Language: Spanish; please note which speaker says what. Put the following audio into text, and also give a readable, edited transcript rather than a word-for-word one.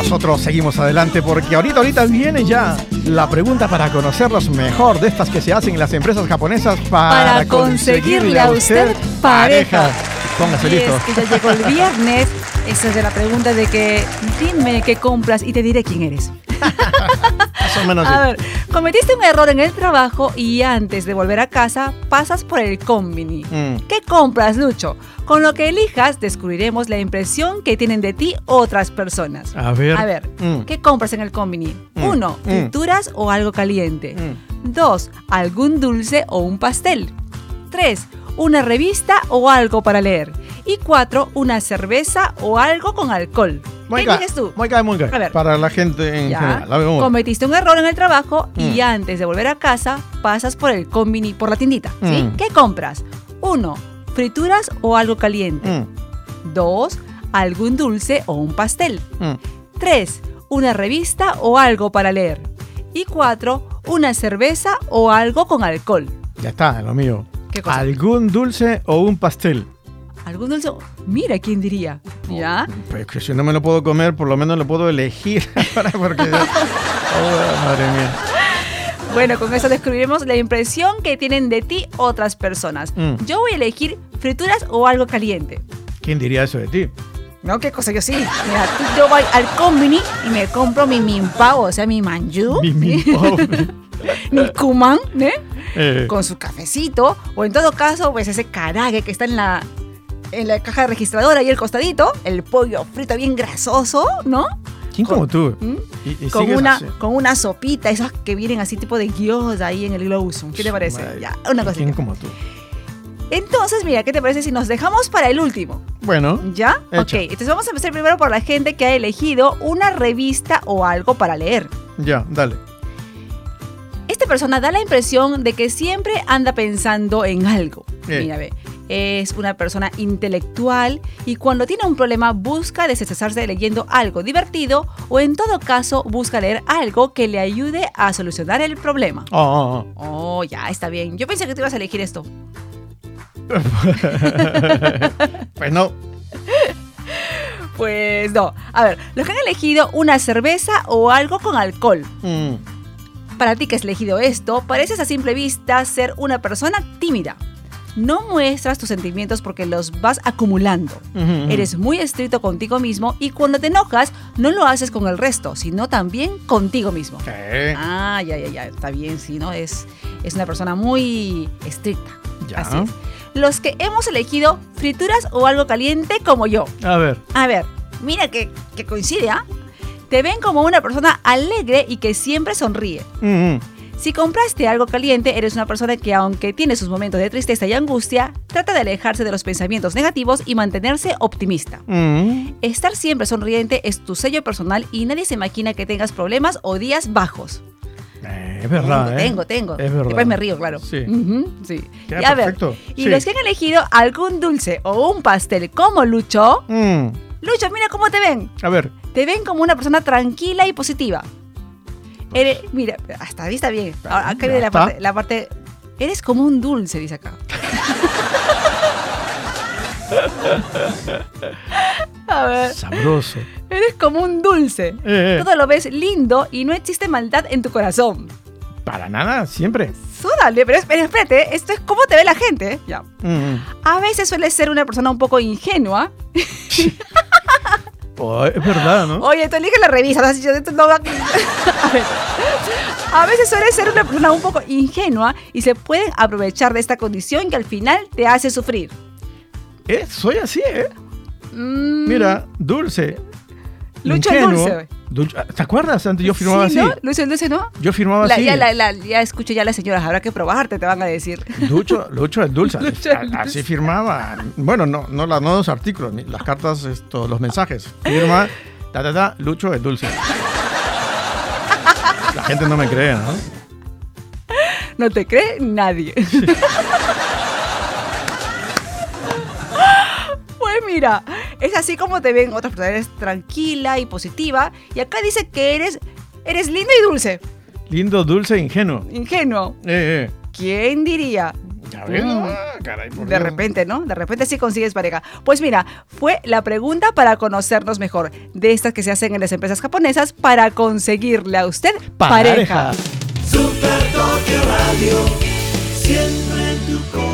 Speaker 1: nosotros seguimos adelante porque ahorita viene ya la pregunta para conocerlos mejor de estas que se hacen en las empresas japonesas para conseguirle a usted pareja. Póngase listo.
Speaker 2: Es que ya llegó el viernes. Esa es de la pregunta de que dime qué compras y te diré quién eres.
Speaker 1: Más o menos.
Speaker 2: A ver, cometiste un error en el trabajo y antes de volver a casa pasas por el Combini. ¿Qué compras, Lucho? Con lo que elijas descubriremos la impresión que tienen de ti otras personas.
Speaker 1: A ver.
Speaker 2: ¿Qué compras en el Combini? 1. Frituras o algo caliente. 2. Algún dulce o un pastel. 3. Una revista o algo para leer. Y 4. Una cerveza o algo con alcohol. ¿Qué eliges tú?
Speaker 1: Muy bien. Para la gente en general.
Speaker 2: Cometiste un error en el trabajo y antes de volver a casa pasas por el Combini, por la tiendita. ¿Sí? ¿Qué compras? 1. Frituras o algo caliente. 2. Algún dulce o un pastel. 3. Una revista o algo para leer. Y 4. Una cerveza o algo con alcohol.
Speaker 1: Ya está, lo mío.
Speaker 2: ¿Qué cosa?
Speaker 1: ¿Algún dulce o un pastel?
Speaker 2: ¿Algún dulce? Mira, ¿quién diría? ¿Ya?
Speaker 1: Pues que si no me lo puedo comer, por lo menos lo puedo elegir. Porque... madre mía.
Speaker 2: Bueno, con eso descubriremos la impresión que tienen de ti otras personas. Yo voy a elegir frituras o algo caliente.
Speaker 1: ¿Quién diría eso de ti?
Speaker 2: No, qué cosa, yo sí. Mira, yo voy al Combini y me compro mi Minpao, o sea, mi manju.
Speaker 1: Mi Minpao.
Speaker 2: Mi kuman, ¿eh? Con su cafecito. O en todo caso, pues ese karage que está en la caja registradora y el costadito. El pollo frito bien grasoso, ¿no?
Speaker 1: ¿Quién como tú?
Speaker 2: Con una sopita, esas que vienen así tipo de gyoza ahí en el Globusum. ¿Qué te parece? Ya, una cosita.
Speaker 1: ¿Quién como tú?
Speaker 2: Entonces, mira, ¿qué te parece si nos dejamos para el último?
Speaker 1: Bueno.
Speaker 2: ¿Ya?
Speaker 1: Hecho.
Speaker 2: Ok, entonces vamos a empezar primero por la gente que ha elegido una revista o algo para leer.
Speaker 1: Ya, dale.
Speaker 2: Esta persona da la impresión de que siempre anda pensando en algo. Mira, ve. Es una persona intelectual y cuando tiene un problema busca desestresarse leyendo algo divertido o en todo caso busca leer algo que le ayude a solucionar el problema. Oh, ya, está bien. Yo pensé que tú ibas a elegir esto.
Speaker 1: Pues no.
Speaker 2: Pues no. A ver, los que han elegido una cerveza o algo con alcohol. Para ti que has elegido esto, pareces a simple vista ser una persona tímida. No muestras tus sentimientos porque los vas acumulando. Eres muy estricto contigo mismo y cuando te enojas no lo haces con el resto, sino también contigo mismo. Ah, ya. Está bien, sí, ¿no? Es una persona muy estricta.
Speaker 1: Ya.
Speaker 2: Así es. Los que hemos elegido frituras o algo caliente como yo.
Speaker 1: A ver,
Speaker 2: mira que coincide, ¿ah? Te ven como una persona alegre y que siempre sonríe. Si compraste algo caliente, eres una persona que aunque tiene sus momentos de tristeza y angustia, trata de alejarse de los pensamientos negativos y mantenerse optimista. Estar siempre sonriente es tu sello personal y nadie se imagina que tengas problemas o días bajos.
Speaker 1: Es verdad,
Speaker 2: Tengo.
Speaker 1: Es verdad.
Speaker 2: Después me río, claro.
Speaker 1: Sí.
Speaker 2: Sí.
Speaker 1: Ya,
Speaker 2: y a
Speaker 1: perfecto.
Speaker 2: ver, y los que han elegido algún dulce o un pastel como Lucho, Lucho, mira cómo te ven.
Speaker 1: A ver.
Speaker 2: Te ven como una persona tranquila y positiva. Mira, hasta ahí está bien. Ahora, acá viene la parte. Eres como un dulce, dice acá. A ver.
Speaker 1: Sabroso.
Speaker 2: Eres como un dulce. Todo lo ves lindo y no existe maldad en tu corazón.
Speaker 1: Para nada, siempre.
Speaker 2: Súdale, pero espérate, esto es cómo te ve la gente. Ya. A veces sueles ser una persona un poco ingenua.
Speaker 1: Es verdad, ¿no?
Speaker 2: Oye, tú eliges la revista. A veces suele ser una persona un poco ingenua y se pueden aprovechar de esta condición que al final te hace sufrir.
Speaker 1: Soy así, Mira, dulce.
Speaker 2: Lucho el dulce.
Speaker 1: ¿Te acuerdas? Antes yo firmaba así.
Speaker 2: ¿No? Lucho el dulce, ¿no?
Speaker 1: Yo firmaba así.
Speaker 2: Ya escuché ya las señoras, habrá que probarte, te van a decir.
Speaker 1: Lucho el dulce. Así firmaba. Bueno, no los artículos, las cartas, los mensajes. Firma, Lucho el dulce. La gente no me cree, ¿no?
Speaker 2: No te cree nadie. Sí. Pues mira, es así como te ven otras personas. Eres tranquila y positiva. Y acá dice que eres lindo y dulce.
Speaker 1: Lindo, dulce e ingenuo.
Speaker 2: Ingenuo. ¿Quién diría?
Speaker 1: Caray, por
Speaker 2: de
Speaker 1: Dios.
Speaker 2: repente, ¿no? De repente sí consigues pareja. Pues mira, fue la pregunta para conocernos mejor, de estas que se hacen en las empresas japonesas para conseguirle a usted pareja.
Speaker 3: Super Tokio Radio, siempre en tu corazón.